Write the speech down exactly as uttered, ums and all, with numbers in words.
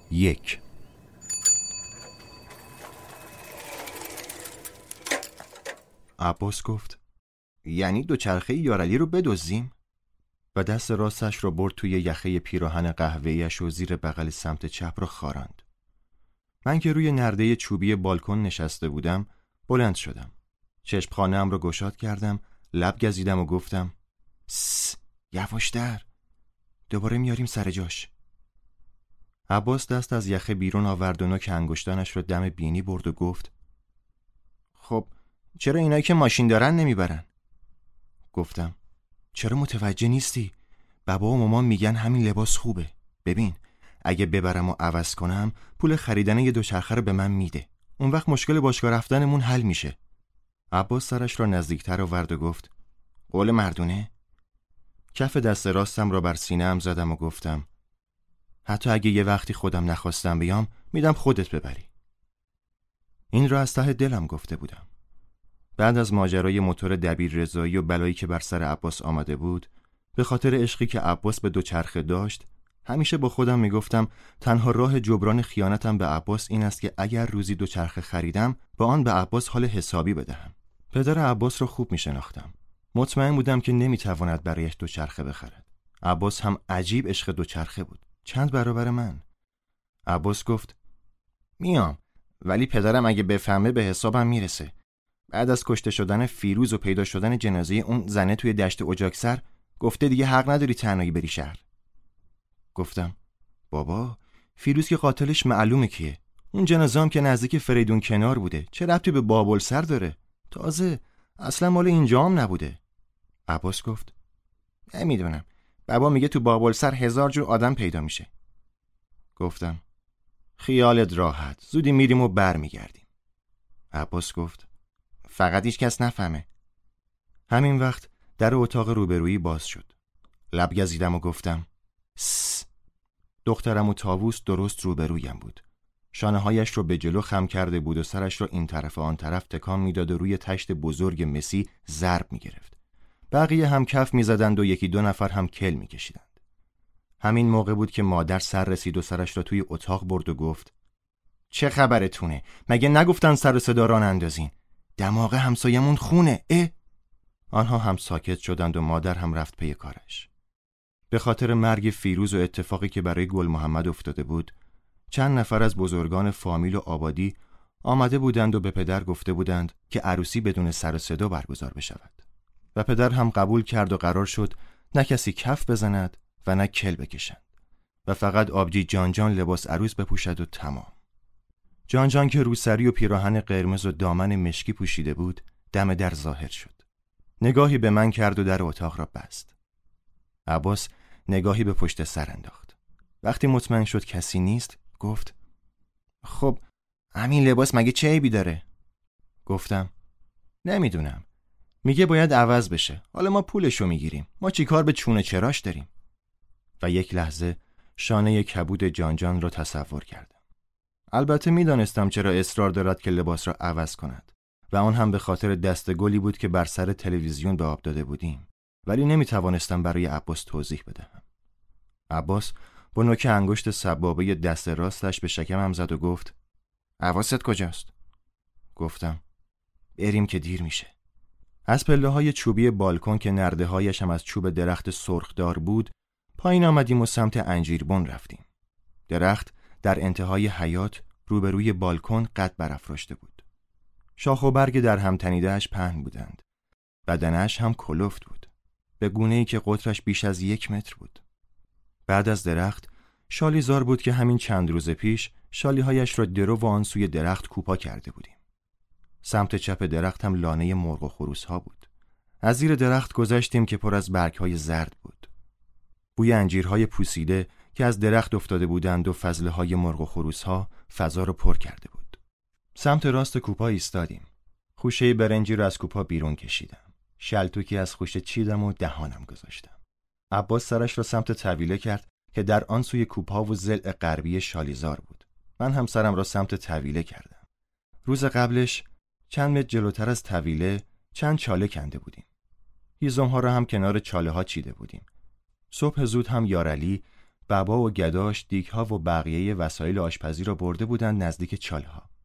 یک. عباس گفت یعنی دوچرخه یارعلی رو بدزدیم؟ و دست راستش رو برد توی یخه پیراهن قهوه‌ایش و زیر بغل سمت چپ رو خاراند. من که روی نرده چوبی بالکن نشسته بودم بلند شدم. چشمخانه‌ام رو گشاد کردم، لب گزیدم و گفتم سس، یواشتر، دوباره میاریم سر جاش. عباس دست از یخه بیرون آورد و نوک انگشتانش رو دم بینی برد و گفت خب چرا اینایی که ماشین دارن نمیبرن؟ گفتم چرا متوجه نیستی؟ بابا و مامان میگن همین لباس خوبه. ببین اگه ببرم و عوض کنم پول خریدن یه دوچرخه رو به من میده. اون وقت مشکل باشگاه رفتنمون حل میشه. عباس سرش را نزدیکتر آورد و گفت قول مردونه؟ کف دست راستم را بر سینه‌ام زدم و گفتم حتی اگه یه وقتی خودم نخواستم بیام میدم خودت ببری. این را از ته دلم گفته بودم. بعد از ماجرای موتور دبیر رضایی و بلایی که بر سر عباس آمده بود، به خاطر عشقی که عباس به دوچرخه داشت، همیشه با خودم میگفتم تنها راه جبران خیانتم به عباس این است که اگر روزی دوچرخه خریدم با آن به عباس حال حسابی بدهم. پدر عباس را خوب میشناختم. مطمئن بودم که نمیتواند برایش دوچرخه بخرد. عباس هم عجیب عشق دوچرخه بود، چند برابر من. عباس گفت میام، ولی پدرم اگه بفهمه به حسابم میرسه. بعد از کشته شدن فیروز و پیدا شدن جنازه اون زنه توی دشت اجاکسر گفته دیگه حق نداری تنهایی بری شهر. گفتم بابا فیروز که قاتلش معلومه کیه. اون جنازه هم که نزدیک فریدون کنار بوده، چه ربطی به بابلسر داره؟ تازه اصلا مال اینجا هم نبوده. عباس گفت نمیدونم، بابا میگه تو بابلسر هزار جور آدم پیدا میشه. گفتم خیالت راحت، زودی میریم و بر میگردیم. عباس گفت فقط هیچ کس نفهمه. همین وقت در اتاق روبرویی باز شد. لب گزیدم و گفتم سس. دخترم و طاووس درست روبرویم بود. شانه هایش رو به جلو خم کرده بود و سرش رو این طرف و آن طرف تکان میداد و روی تشت بزرگ مسی ضرب میگرفت. بقیه هم کف میزدند و یکی دو نفر هم کل میکشیدند. همین موقع بود که مادر سر رسید و سرش را توی اتاق برد و گفت چه خبرتونه؟ مگه نگفتن سر و صدا راه نندازین؟ دماغ همسایمون خونه. اه؟ آنها هم ساکت شدند و مادر هم رفت پی کارش. به خاطر مرگ فیروز و اتفاقی که برای گل محمد افتاده بود، چند نفر از بزرگان فامیل و آبادی آمده بودند و به پدر گفته بودند که عروسی بدون سر و صدا برگزار بشود. و پدر هم قبول کرد و قرار شد نه کسی کف بزند و نه کل بکشند و فقط آبجی جان جان لباس عروس بپوشد و تمام. جان جان که روسری و پیراهن قرمز و دامن مشکی پوشیده بود دم در ظاهر شد. نگاهی به من کرد و در اتاق را بست. عباس نگاهی به پشت سر انداخت. وقتی مطمئن شد کسی نیست گفت خب همین لباس مگه چه عیبی داره؟ گفتم نمیدونم، میگه باید عوض بشه. حالا ما پولشو میگیریم، ما چیکار به چونه چراش داریم؟ و یک لحظه شانه کبود جان جان را تصور کردم. البته میدانستم چرا اصرار دارد که لباس را عوض کند و آن هم به خاطر دست گلی بود که بر سر تلویزیون به آب داده بودیم، ولی نمیتوانستم برای عباس توضیح بدهم. عباس با نوک انگشت سبابه دست راستش به شکمم زد و گفت حواست کجاست؟ گفتم بریم که دیر میشه. از پله های چوبی بالکن که نرده هایش هم از چوب درخت سرخدار بود پایین آمدیم و سمت انجیربن رفتیم. درخت در انتهای حیاط روبروی بالکن قد برافراشته بود. شاخ و برگ در هم تنیده‌اش پهن بودند. بدنش هم کلفت بود، به گونه‌ای که قطرش بیش از یک متر بود. بعد از درخت شالی زار بود که همین چند روز پیش شالی‌هایش را درو و آن سوی درخت کوپا کرده بودیم. سمت چپ درخت هم لانه مرغ و خروس‌ها بود. از زیر درخت گذشتیم که پر از برگ‌های زرد بود. بوی انجیرهای پوسیده که از درخت افتاده بودند و فضله‌های مرغ و خروس‌ها فضا را پر کرده بود. سمت راست کوپا ایستادیم. خوشه برنجی را از کوپا بیرون کشیدم. شلتوکی از خوشه چیدم و دهانم گذاشتم. عباس سرش را سمت طویله کرد که در آن سوی کوپا و ضلع غربی شالیزار بود. من هم سرم را سمت طویله کردم. روز قبلش چند متر جلوتر از طویله چند چاله کنده بودیم. هیزم‌ها را هم کنار چاله ها چیده بودیم. صبح زود هم یارعلی بابا و گداش دیگها و بقیه وسایل آشپزی را برده بودند نزدیک چالها.